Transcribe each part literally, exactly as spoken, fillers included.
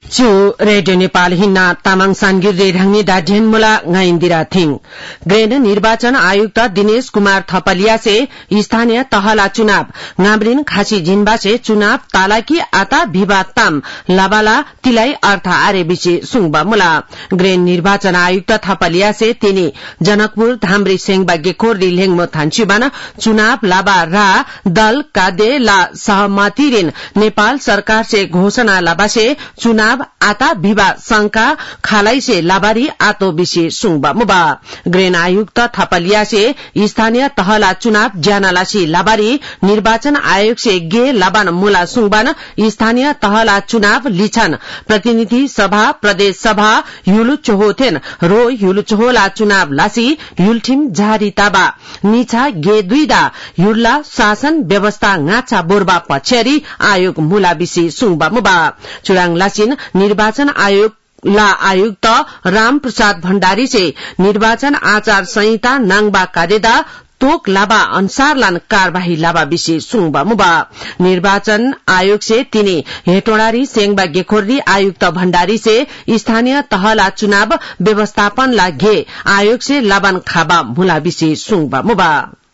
chew radio Nepal हिन्ना तामाङ सानगिर्रे ढाङ्नी डाढेन मुला गाइन्दिरा thing grain निर्वाचन आयुक्त दिनेश कुमार थपलिया से स्थानीय तहला चुनाव गाब्रिन खासी झिनबासे चुनाव तालाकी आता विवाद ताम लाबाला तिलाई अर्थ आरे बिचे सुङबा मुला ग्रेन निर्वाचन आयुक्त थपलिया से तिनी जनकपुर धामरी सेङबा गेखोरली लेङमो थान्चुबान चुनाव लाबा रा दल कादे ला सहमति रिन नेपाल सरकार से घोषणा लाबासे चुनाव आता विवाद शंका खालाई से लाबारी आतो बिसे सुङबा मुबा ग्रेन आयुक्त थपलिया से स्थानीय तहला चुनाव ज्यानालासी लाबारी निर्वाचन आयोग से गे लाबान मुला सुङबान स्थानीय तहला चुनाव लिछन प्रतिनिधि सभा प्रदेश सभा युलु चोहोथेन रो युलु चोहोला चुनाव लासी युलठिम झारी ताबा निछा गे दुईदा युल्ला शासन व्यवस्था गाछा बोर्बा पछ्यारी आयोग मुला बिसे सुङबा मुबा चुराङ लासिन निर्वाचन आयोग ला आयुक्त राम प्रसाद भण्डारी से निर्वाचन आचार संहिता नाङबा कादेदा तोक लाबा अनुसार लान कार्यवाही लाबा बिसे सुङबा मुबा निर्वाचन आयोग से तिनी हेटोडारी सेङबा गेखोरली आयुक्त भण्डारी से स्थानीय तहला चुनाव व्यवस्थापन ला घे आयोग से लाबान खाबा मुला बिसे सुङबा मुबा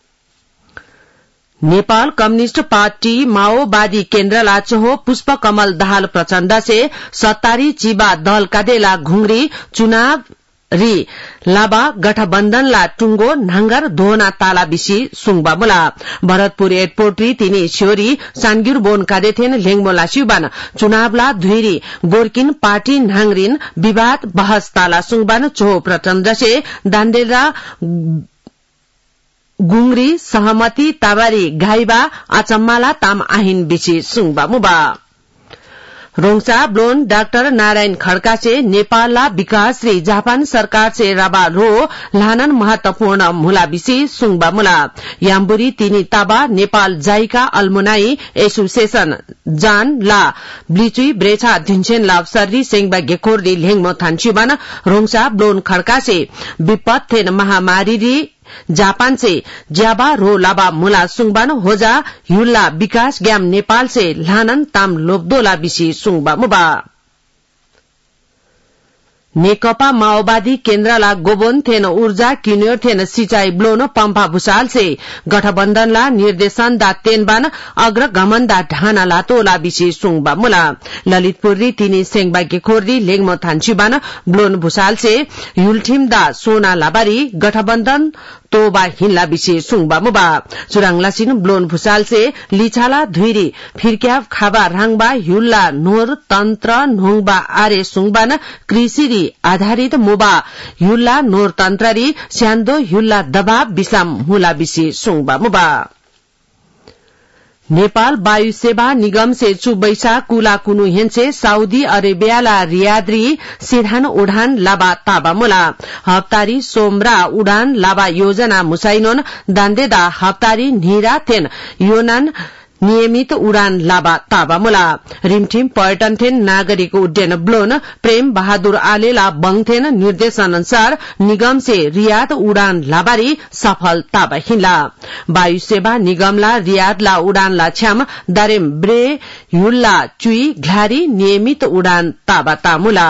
नेपाल कम्युनिष्ट पार्टी माओवादी केन्द्र लाचहो पुष्प कमल दाहाल प्रचण्ड से सत्तारी चिबा दल कादेला घुंगरी चुनाव री लाबा गठबन्धन ला टुंगो नांगर धोना ताला बिसी सुङबा मुला भरतपुर एयरपोर्ट री तिनी छोरी सानगिर बोन कादेथेन लेङमो लासिउबान चुनाव ला धुइरी गोर्किन पार्टी नांगरिन विवाद बहस ताला सुङबान चोहो प्रचण्ड से दान्डेला गुंगरी सहमति ताबारी घाइबा अचम्माला ताम आहिन बिचे सुङबा मुबा रोङसा ब्लोन डाक्टर नारायण खड्का से नेपालला विकास रे जापान सरकार से राबा रो लानन महत्वपूर्ण मुला बिसे सुङबा मुला याम्बुरी तिनी ताबा नेपाल जाइका अल्मुनाई एसोसिएशन जान ला ब्लिचुई ब्रेछा धिन्छेन लावसरी सेङबा गेखोरली लेङमो थान्चुबान रोङसा ब्लोन खड्का से विपद थेन महामारी री जापान से ज्याबा रो लाबा मुला सुङबान होजा युल्ला विकास ग्याम नेपाल से लानन ताम लोब्दोला बिसी सुङबा मुबा नेकपा माओवादी केन्द्रला गोबोन थेन ऊर्जा किन्योर थेन सिंचाई ब्लोन पम्पा भूषाल से गठबन्धनला निर्देशन दा तेनबान अग्र गमनदा ढाना लातोला बिसे सुङबा मुला ललितपुर री तिनी सेङबा गेखोरली लेङमो थान्चुबान ब्लोन भूषाल से युलठिम दा सोना लाबारी गठबन्धन तोबा हिल्ला बिसे सुङबा मुबा चुराङलासिन ब्लोन भूषाल से लिछाला धुइरी फिर्क्याव खाबा राङबा युल्ला नोर तन्त्र नोङबा आरे सुङबान कृषि री आधारित मुबा युल्ला नोर तन्त्र री स्यान्दो युल्ला दबाव बिसाम हुला बिसे सुङबा मुबा नेपाल वायु सेवा निगम से चुबैसा कुला कुनु हेन्से साउदी अरेबियाला रियाद्री सिधान उडान लाबा ताबा मुला हप्तारी सोमरा उडान लाबा योजना मुसाइनोन दान्देदा हप्तारी निरा थेन योनान नियमित उडान लाबा ताबा मुला रिमठिम पर्यटन थेन नागरिक उड्डयन ब्लोन प्रेम बहादुर आलेला बङथेन निर्देशन अनुसार निगम से रियाद उडान लाबारी सफल ताबा हिला वायु सेवा निगमला रियाद ला उडान ला छ्याम दारेम ब्रे युल्ला चुई घ्लारी नियमित उडान ताबा तामुला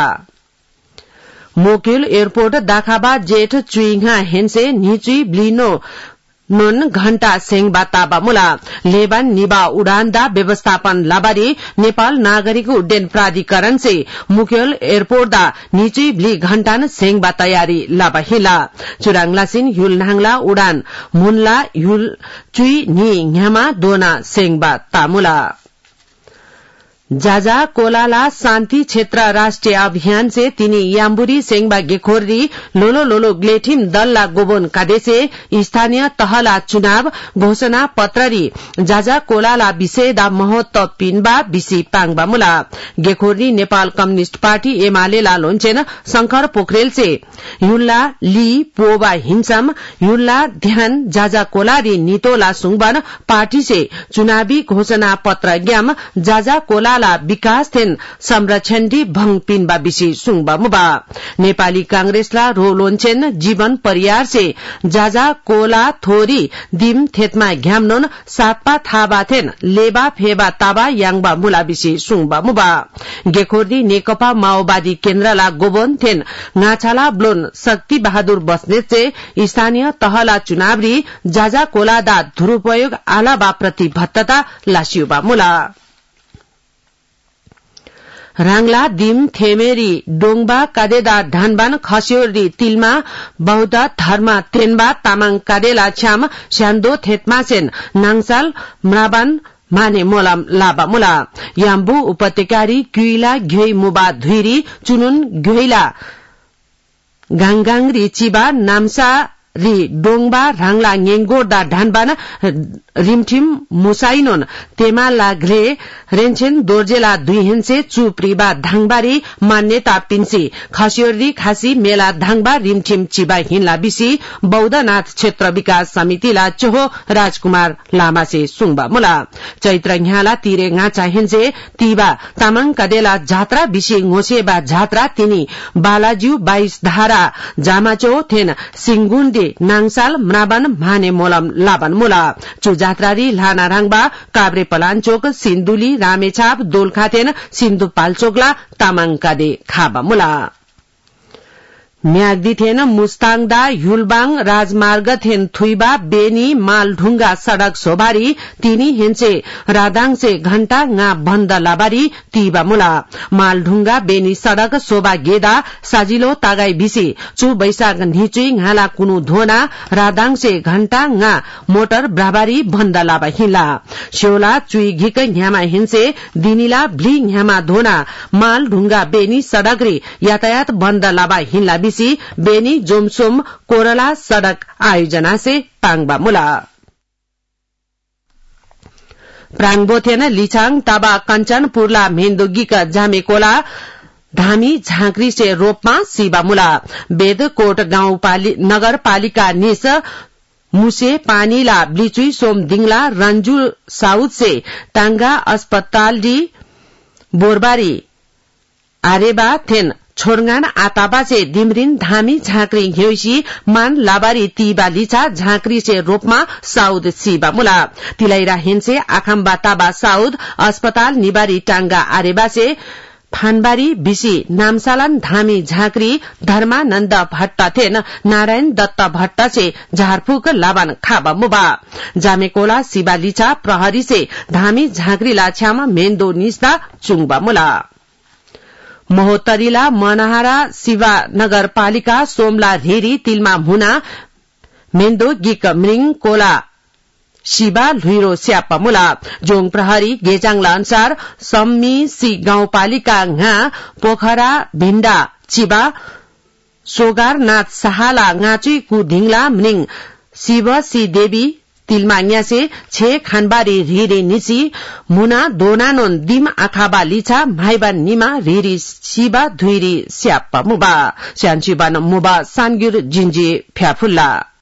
मोकिल एयरपोर्ट दाखाबा जेठ चुइङा हेन्से निचुई ब्लिनो नोन घण्टा सेङबा ताबा मुला लेबान निबा उडान दा व्यवस्थापन लाबारी नेपाल नागरिक उड्डयन प्राधिकरण से मुख्यल एयरपोर्ट दा निचुई ब्ली घण्टान सेङबा तयारी लाबा हिला चुराङलासिन युल नाङला उडान मुनला युल चुई नि न्यामा दोना सेङबा तामुला जाजा कोलाला शान्ति क्षेत्र राष्ट्रिय अभियान से तिनी याम्बुरी सेङबा गेखोरली लोलो लोलो ग्लेठिम दलला गोबोन कादेसे स्थानीय तहला चुनाव घोषणा पत्ररी जाजा कोलाला विषयदा महत्व पिनबा बिसी पाङबा मुला गेखोरली नेपाल कम्युनिष्ट पार्टी एमाले ला लोन्छेन शंकर पोखरेल से युल्ला ली पोबा हिंसम युल्ला ध्यान जाजा कोलारी नितोला सुङबान पार्टी से चुनावी घोषणा पत्र ग्याम जाजा कोला कोलाला विकास थेन संरक्षण दी भंग पिनबा बिसी सुङबा मुबा नेपाली कांग्रेसला रोलोन्चेन जीवन परियार से जाजा कोला थोरी दिम थेतमा घ्यामनोन सातपा थाबा थेन लेबा फेबा ताबा याङबा मुला बिसी सुङबा मुबा गेखोर्दी नेकपा माओवादी केन्द्रला गोबन थेन गाछाला ब्लोन शक्ति बहादुर बस्नेत से स्थानीय तहला चुनावरी जाजा कोलादा दुरूपयोग आलाबा प्रतिबद्धता लासियोबा मुला राङला दिम थेमेरी डोङबा कादेदा ढानबान खस्योरी तिलमा बौद्ध धर्म तेनबा तामाङ कादेला छ्याम स्यान्दो थेतमासेन नाङसाल म्राबान माने मोलाम लाबा मुला याम्बु उपत्यकारी क्युइला घ्योइ मुबा धुइरी चुनुन घ्योइला गाङगाङ रि चिबा नाम्सा रि डोङबा राङला ङेङगोडा ढानबान रिमठिम मुसाइनोन तेमा लाग्रे रेन्चेन दोर्जेला दुई हिन्से चुप्रीबा धाङबारी मान्यता पिन्सी खस्योरी खासी मेला धाङबा रिमठिम चिबा हिन्ला बिसी बौद्धनाथ क्षेत्र विकास समितिला चोहो राजकुमार लामासे सुङबा मुला चैत्र ह्याला तिरे गाचा हिन्से तीबा तामाङ कदेला जात्रा बिसी ngोसेबा जात्रा तिनी बालाज्यू बाइस धारा जामाचो थेन सिंगुन्दी नाङसाल म्राबान माने मोलम लाबन मुला चु जात्रारी लाना राङबा काभ्रे पलाञ्चोक सिन्धुली रामेछाप दोलखातेन सिन्धु पाल्चोकला तामाङ कादे खाबा मुला म्याग्दी थेन मुस्ताङदा युलबाङ राजमार्ग थेन थुइबा बेनी मालढुङ्गा सड़क सोबारी तिनी हिन्से रादाङसे घण्टा गा बन्द लाबारी तीबा मुला मालढुङ्गा बेनी सड़क सोबा गेदा साजिलो तागाई बिसी चु बैशाख निचुई घाला कुनु धोना रादाङसे घण्टा गा मोटर ब्राबारी बन्द लाबा हिला स्योला चुई घिक ह्यामा हिन्से दिनिला भ्ली ह्यामा धोना मालढुङ्गा बेनी सड़क रे यातायात बन्द लाबा हिला बेनी जोमसोम कोरला सड़क आयोजना से पाङबा मुला प्राङबोथेन लिचाङ ताबा कञ्चनपुरला मेन्दोगीका जामेकोला धामी झाँक्री से रोपमा सिबा मुला बेदकोट गाउँ नगरपालिका निस मुसे पानीला ब्लिचुई सोम दिङला रंजू साउथ से टांगा अस्पताल डी बोरबारी आरेबा थेन छोरगान आताबा से दिमरिन धामी झाँक्री घ्यौसी मान लाबारी तीबा लिचा झाँक्री से रोपमा साउद सीबा मुला तिलाइरा हिन्से आखाम्बा ताबा साउद अस्पताल निबारी टांगा आरेबा से फानबारी बिसी नामसालान धामी झाँक्री धर्मानन्द भट्ट थेन नारायण दत्त भट्ट से झारफुक लाबान खाबा मुबा जामेकोला सिबा लिचा प्रहरी से धामी झाँक्री लाछ्यामा मेन्दो निस्दा चुङबा मुला महोत्तरीला मनहारा शिवा नगरपालिका सोमला रेरी तिलमा मुना मेन्दो गिक मृङ कोला शिवा लुइरो स्यापा मुला जोङ प्रहरी गेजाङला अनुसार सम्मी सी गाउँपालिका घा पोखरा भिण्डा चिबा सोगारनाथ सहाला गाचुई कुधिङला मृङ शिव सी देवी तिलमान्या से छे खानबारी रिरी निसी मुना दोनानोन दिम आखाबा लिचा माइबा निमा रिरी शिबा धुइरी स्यापा मुबा स्यानचिबा मुबा सानगिर जिन्जी फ्याफुल्ला